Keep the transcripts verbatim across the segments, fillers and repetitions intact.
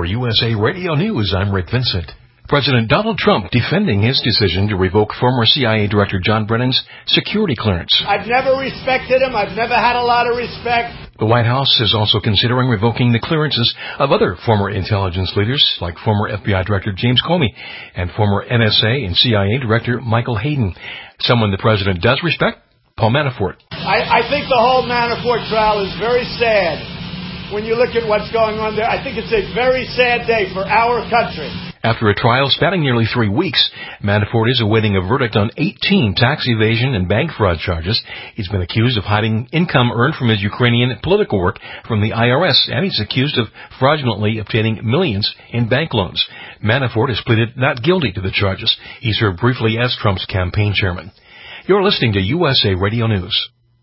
For U S A Radio News, I'm Rick Vincent. President Donald Trump defending his decision to revoke former C I A Director John Brennan's security clearance. I've never respected him. I've never had a lot of respect. The White House is also considering revoking the clearances of other former intelligence leaders, like former F B I Director James Comey and former N S A and C I A Director Michael Hayden. Someone the president does respect, Paul Manafort. I, I think the whole Manafort trial is very sad. When you look at what's going on there, I think it's a very sad day for our country. After a trial spanning nearly three weeks, Manafort is awaiting a verdict on eighteen tax evasion and bank fraud charges. He's been accused of hiding income earned from his Ukrainian political work from the I R S, and he's accused of fraudulently obtaining millions in bank loans. Manafort has pleaded not guilty to the charges. He served briefly as Trump's campaign chairman. You're listening to U S A Radio News.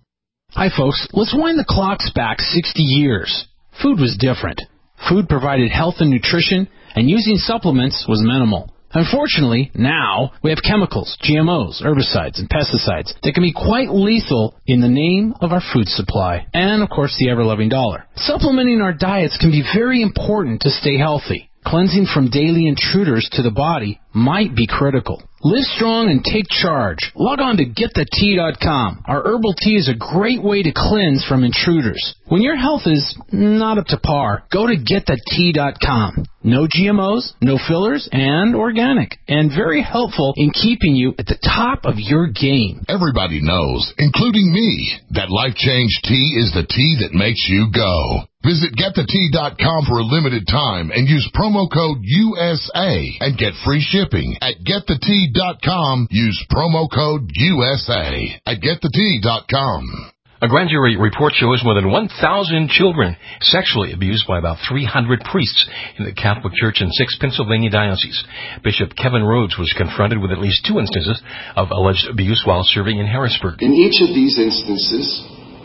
Hi, folks. Let's wind the clocks back sixty years. Food was different. Food provided health and nutrition, and using supplements was minimal. Unfortunately, now we have chemicals, G M Os, herbicides, and pesticides that can be quite lethal in the name of our food supply and, of course, the ever-loving dollar. Supplementing our diets can be very important to stay healthy. Cleansing from daily intruders to the body might be critical. Live strong and take charge. Log on to get the tea dot com. Our herbal tea is a great way to cleanse from intruders. When your health is not up to par, go to get the tea dot com. No G M Os, no fillers, and organic. And very helpful in keeping you at the top of your game. Everybody knows, including me, that Life Change Tea is the tea that makes you go. Visit get the tea dot com for a limited time and use promo code U S A and get free shipping. At get the tea dot com, use promo code U S A at get the tea dot com. A grand jury report shows more than one thousand children sexually abused by about three hundred priests in the Catholic Church in six Pennsylvania dioceses. Bishop Kevin Rhodes was confronted with at least two instances of alleged abuse while serving in Harrisburg. In each of these instances,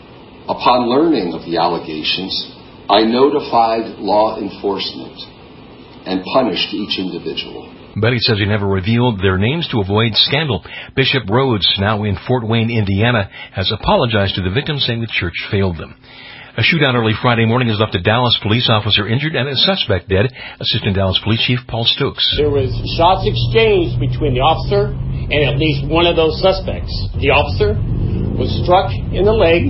upon learning of the allegations, I notified law enforcement and punished each individual. Betty says he never revealed their names to avoid scandal. Bishop Rhodes, now in Fort Wayne, Indiana, has apologized to the victims, saying the church failed them. A shootout early Friday morning has left a Dallas police officer injured and a suspect dead. Assistant Dallas Police Chief Paul Stokes. There was shots exchanged between the officer and at least one of those suspects. The officer was struck in the leg.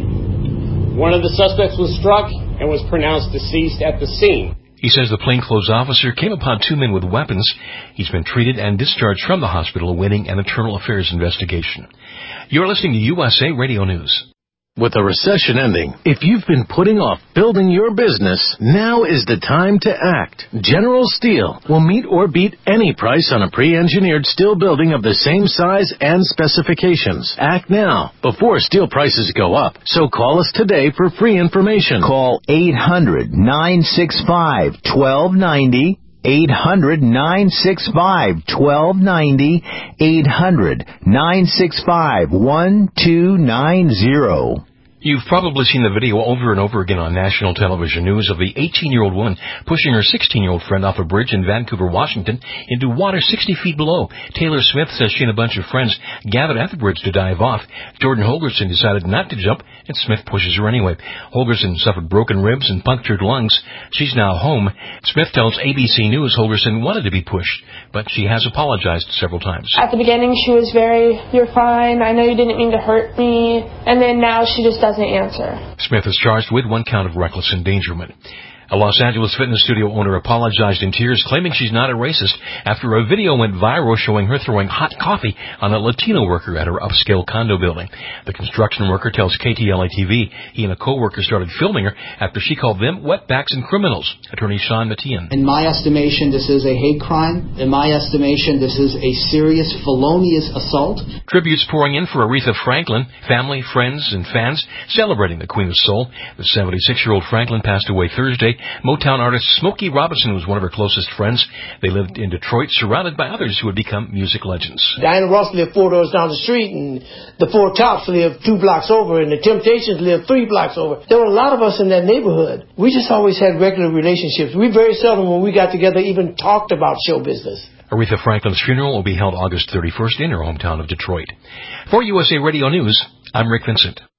One of the suspects was struck and was pronounced deceased at the scene. He says the plainclothes officer came upon two men with weapons. He's been treated and discharged from the hospital awaiting an internal affairs investigation. You're listening to U S A Radio News. With the recession ending, if you've been putting off building your business, now is the time to act. General Steel will meet or beat any price on a pre-engineered steel building of the same size and specifications. Act now, before steel prices go up. So call us today for free information. Call eight hundred, nine six five, one two nine zero. eight hundred, nine six five, one two nine zero. eight hundred, nine six five, one two nine zero. You've probably seen the video over and over again on national television news of the eighteen-year-old woman pushing her sixteen-year-old friend off a bridge in Vancouver, Washington, into water sixty feet below. Taylor Smith says she and a bunch of friends gathered at the bridge to dive off. Jordan Holgerson decided not to jump, and Smith pushes her anyway. Holgerson suffered broken ribs and punctured lungs. She's now home. Smith tells A B C News Holgerson wanted to be pushed, but she has apologized several times. At the beginning, she was very, "You're fine. I know you didn't mean to hurt me." And then now she just doesn't answer. Smith is charged with one count of reckless endangerment. A Los Angeles fitness studio owner apologized in tears, claiming she's not a racist after a video went viral showing her throwing hot coffee on a Latino worker at her upscale condo building. The construction worker tells K T L A T V he and a co-worker started filming her after she called them wetbacks and criminals. Attorney Sean Matian. In my estimation, this is a hate crime. In my estimation, this is a serious felonious assault. Tributes pouring in for Aretha Franklin, family, friends, and fans celebrating the Queen of Soul. The seventy-six-year-old Franklin passed away Thursday. Motown artist Smokey Robinson was one of her closest friends. They lived in Detroit, surrounded by others who would become music legends. Diana Ross lived four doors down the street, and the Four Tops lived two blocks over, and the Temptations lived three blocks over. There were a lot of us in that neighborhood. We just always had regular relationships. We very seldom, when we got together, even talked about show business. Aretha Franklin's funeral will be held August thirty-first in her hometown of Detroit. For U S A Radio News, I'm Rick Vincent.